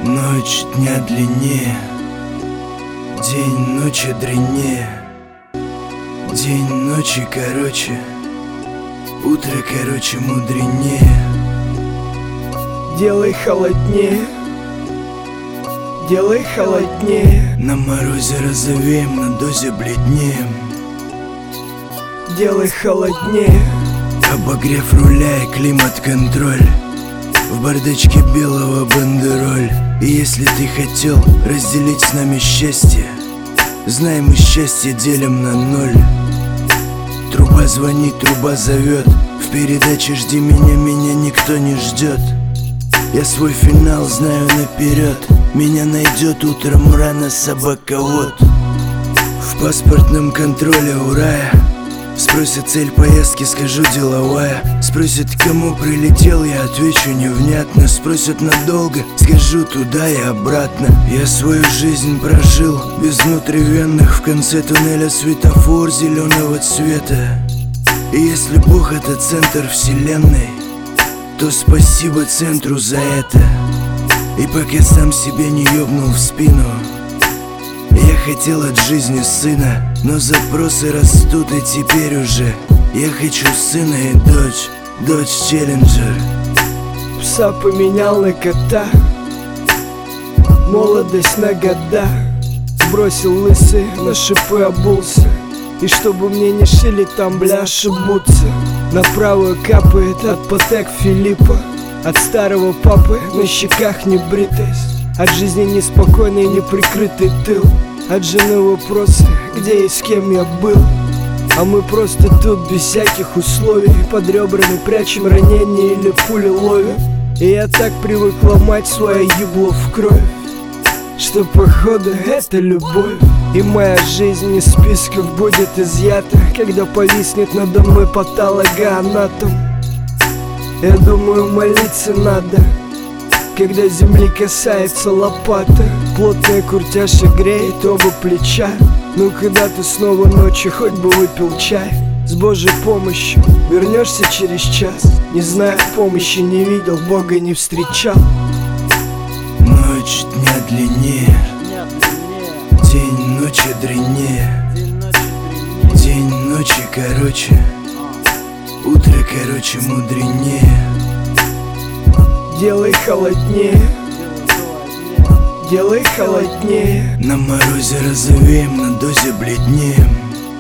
Ночь дня длиннее, день ночи дреннее, день ночи короче, утро короче мудренее. Делай холоднее, делай холоднее. На морозе розовеем, на дозе бледнеем. Делай холоднее. Обогрев руля и климат-контроль, в бардачке белого бандероль. И если ты хотел разделить с нами счастье, знай, мы счастье делим на ноль. Труба звонит, труба зовет, в передаче «Жди меня», меня никто не ждет. Я свой финал знаю наперед, меня найдет утром рано собаковод. В паспортном контроле у рая спросят цель поездки, скажу деловая. Спросят, к кому прилетел, я отвечу невнятно. Спросят надолго, скажу туда и обратно. Я свою жизнь прожил без внутривенных, в конце туннеля светофор зеленого цвета. И если Бог это центр вселенной, то спасибо центру за это. И пока сам себе не ёбнул в спину, я хотел от жизни сына, но запросы растут, и теперь уже я хочу сына и дочь, дочь Челленджер. Пса поменял на кота, молодость на года. Бросил лысый, на шипы обулся, и чтобы мне не шили там, бля, ошибутся. На правую капает от Патек Филиппа, от старого папы на щеках небритость, от жизни неспокойный неприкрытый тыл, от жены вопросы, где и с кем я был. А мы просто тут без всяких условий, под ребрами прячем ранения или пули ловим. И я так привык ломать свое ебло в кровь, что походу это любовь. И моя жизнь из списков будет изъята, когда повиснет надо мной патологоанатом. Я думаю, молиться надо, когда земли касается лопата. Плотная куртяша греет оба плеча. Ну когда ты снова ночью хоть бы выпил чай. С Божьей помощью вернешься через час. Не знаю, помощи не видел, Бога не встречал. Ночь дня длиннее, день ночи дреннее, день ночи короче, утро короче мудренее. Делай холоднее, делай холоднее. На морозе розовеем, на дозе бледнеем.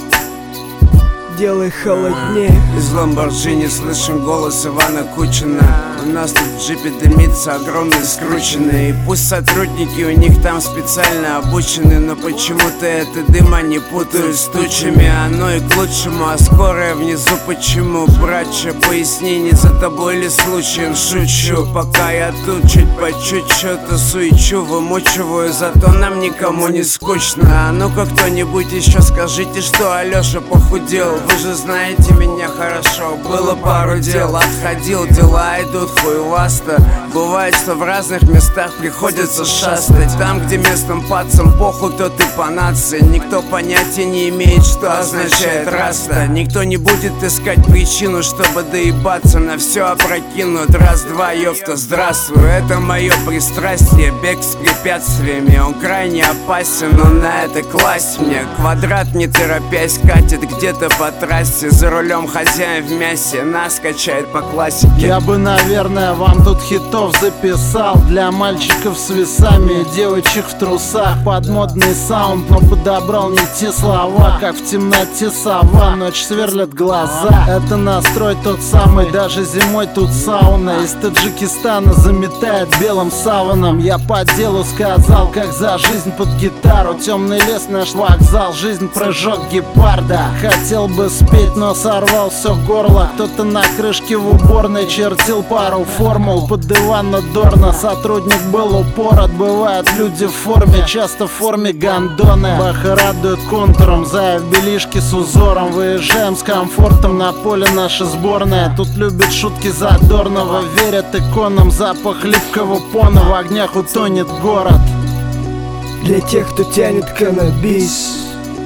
Делай холоднее. Из Ламборджини слышим голос Ивана Кучина. У нас тут в джипе дымится огромный скрученный. И пусть сотрудники у них там специально обучены, но почему-то это дым они путают с тучами. Оно и к лучшему, а скорая внизу почему? Братча, поясни, не за тобой ли случаем шучу? Пока я тут чуть по чуть что-то суечу, вымучиваю, зато нам никому не скучно. А ну-ка кто-нибудь еще скажите, что Алёша похудел. Вы же знаете меня хорошо, было пару дел, отходил, дела идут хуевасто. Бывает, что в разных местах приходится шастать. Там, где местным пацам похуй, кто ты по нации. Никто понятия не имеет, что означает раста. Никто не будет искать причину, чтобы доебаться. На все опрокинут, раз-два, ёпта, здравствуй. Это мое пристрастие, бег с препятствиями. Он крайне опасен, но на это класть мне. Квадрат не торопясь катит где-то по трассе. За рулем хозяин в мясе, нас качает по классике. Я бы, наверное, вам тут хитов записал для мальчиков с весами и девочек в трусах. Под модный саунд, но подобрал не те слова. Как в темноте сова, ночь сверлят глаза. Это настрой тот самый, даже зимой тут сауна. Из Таджикистана заметает белым саваном. Я по делу сказал, как за жизнь под гитару. Темный лес, наш вокзал, жизнь прыжок гепарда. Хотел бы спеть, но сорвал все горло. Кто-то на крышке в уборной чертил пару формул. Под диван Дорна сотрудник был упор. Отбывают люди в форме, часто в форме гондоны. Баха радует контуром, зая в белишке с узором. Выезжаем с комфортом, на поле наша сборная. Тут любят шутки задорного, верят иконам. Запах липкого пона, в огнях утонет город. Для тех, кто тянет каннабис,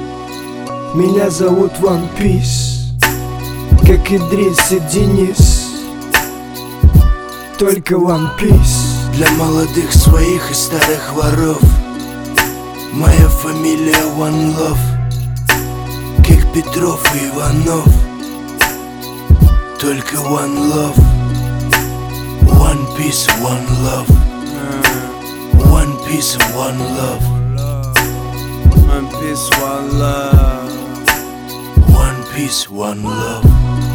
меня зовут One Piece, как Идрис и Денис. Только One Piece. Для молодых своих и старых воров. Моя фамилия One Love, как Петров и Иванов. Только One Love, One Piece, One Love, One Piece, One Love, One Piece, One Love, One Piece, One Love.